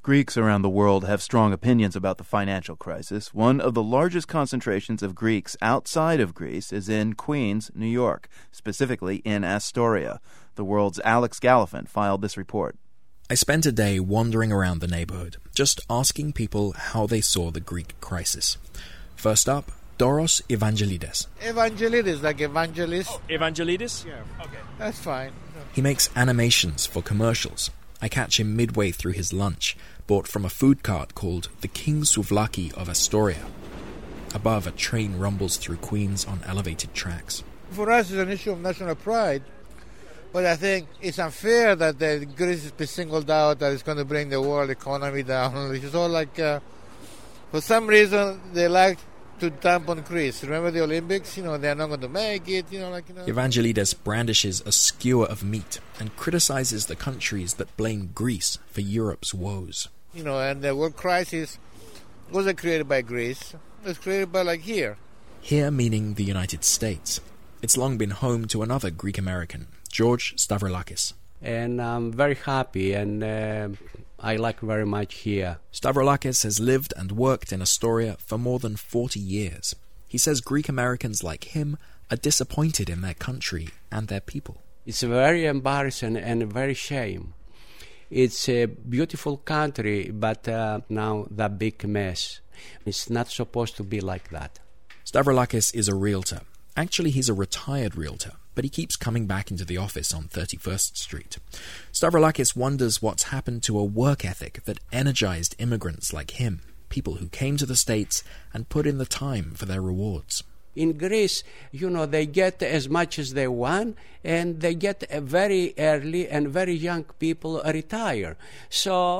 Greeks around the world have strong opinions about the financial crisis. One of the largest concentrations of Greeks outside of Greece is in Queens, New York, specifically in Astoria. The World's Alex Gallafent filed this report. I spent a day wandering around the neighborhood, just asking people how they saw the Greek crisis. First up, Doros Evangelides. Evangelides, like evangelist. Oh, Evangelides? Yeah. Okay. That's fine. He makes animations for commercials. I catch him midway through his lunch, bought from a food cart called the King Souvlaki of Astoria. Above, a train rumbles through Queens on elevated tracks. For us, it's an issue of national pride. But I think it's unfair that Greece is being singled out, that it's going to bring the world economy down. It's all like, for some reason, they like to dump on Greece. Remember the Olympics? They're not going to make it. Evangelides brandishes a skewer of meat and criticizes the countries that blame Greece for Europe's woes. And the world crisis wasn't created by Greece. It was created by, here. Here meaning the United States. It's long been home to another Greek-American, George Stavroulakis. And I'm very happy, and I like very much here. Stavroulakis has lived and worked in Astoria for more than 40 years. He says Greek-Americans like him are disappointed in their country and their people. It's very embarrassing and very shame. It's a beautiful country, but now the big mess. It's not supposed to be like that. Stavroulakis is a realtor. Actually, he's a retired realtor, but he keeps coming back into the office on 31st Street. Stavroulakis wonders what's happened to a work ethic that energized immigrants like him, people who came to the States and put in the time for their rewards. In Greece, they get as much as they want, and they get very early, and very young people retire. So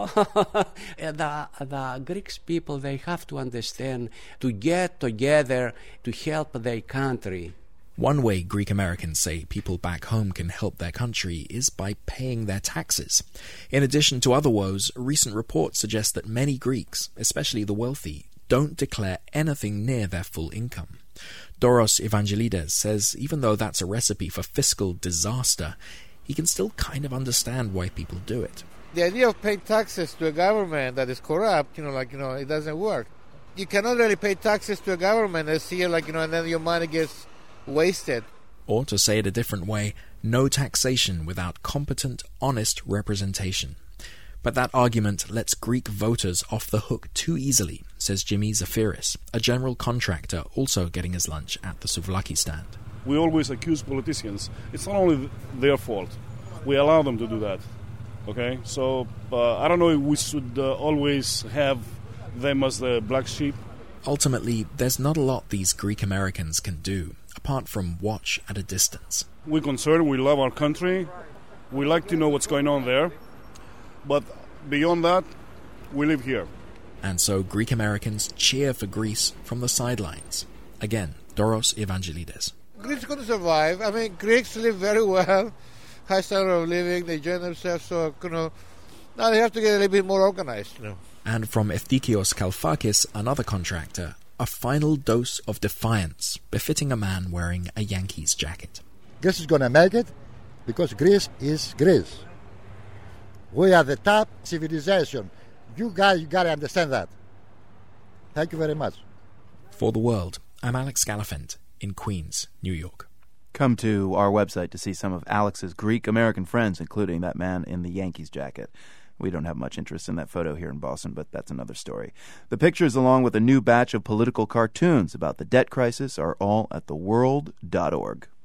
the Greek people, they have to understand to get together to help their country. One way Greek Americans say people back home can help their country is by paying their taxes. In addition to other woes, recent reports suggest that many Greeks, especially the wealthy, don't declare anything near their full income. Doros Evangelides says even though that's a recipe for fiscal disaster, he can still kind of understand why people do it. The idea of paying taxes to a government that is corrupt, it doesn't work. You cannot really pay taxes to a government that's here, and then your money gets wasted. Or to say it a different way, no taxation without competent, honest representation. But that argument lets Greek voters off the hook too easily, says Jimmy Zafiris, a general contractor also getting his lunch at the Souvlaki stand. We always accuse politicians. It's not only their fault. We allow them to do that. Okay? So, I don't know if we should always have them as the black sheep. Ultimately, there's not a lot these Greek Americans can do, apart from watch at a distance. We're concerned, we love our country, we like to know what's going on there, but beyond that, we live here. And so Greek Americans cheer for Greece from the sidelines. Again, Doros Evangelides. Greece is going to survive. Greeks live very well, high standard of living, they enjoy themselves, so, now they have to get a little bit more organized, And from Eftikios Kalfakis, another contractor, a final dose of defiance, befitting a man wearing a Yankees jacket. Greece is going to make it because Greece is Greece. We are the top civilization. You guys, you got to understand that. Thank you very much. For The World, I'm Alex Gallafent in Queens, New York. Come to our website to see some of Alex's Greek-American friends, including that man in the Yankees jacket. We don't have much interest in that photo here in Boston, but that's another story. The pictures, along with a new batch of political cartoons about the debt crisis, are all at theworld.org.